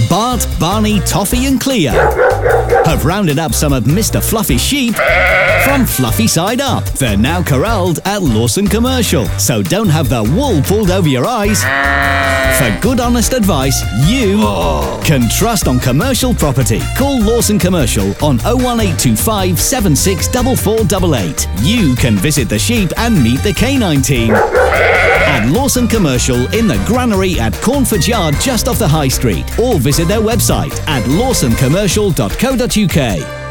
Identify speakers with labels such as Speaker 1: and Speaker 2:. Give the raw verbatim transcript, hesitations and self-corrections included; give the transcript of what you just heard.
Speaker 1: Bart, Barney, Toffee and Cleo have rounded up some of Mister Fluffy's sheep from Fluffy Side Up. They're now corralled at Lawson Commercial, so don't have the wool pulled over your eyes. For good honest advice you can trust on commercial property. Call Lawson Commercial on oh one eight two five, seven six four four eight eight. You can visit the sheep and meet the canine team at Lawson Commercial in the granary at Cornford Yard just off the High Street, or visit their website at lawson commercial dot co dot uk.